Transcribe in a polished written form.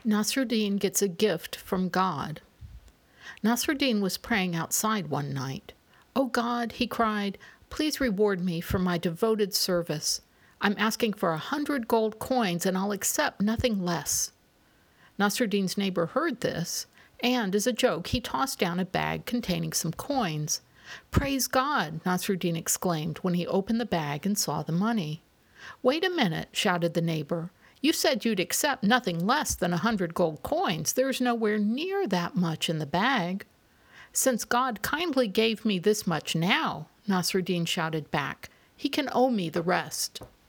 Nasruddin gets a gift from God. Nasruddin was praying outside one night. "Oh God," he cried, "please reward me for my devoted service. I'm asking for 100 gold coins, and I'll accept nothing less." Nasruddin's neighbor heard this, and as a joke, he tossed down a bag containing some coins. "Praise God," Nasruddin exclaimed when he opened the bag and saw the money. "Wait a minute," shouted the neighbor. "You said you'd accept nothing less than 100 gold coins. There's nowhere near that much in the bag." "Since God kindly gave me this much now," Nasruddin shouted back, "he can owe me the rest."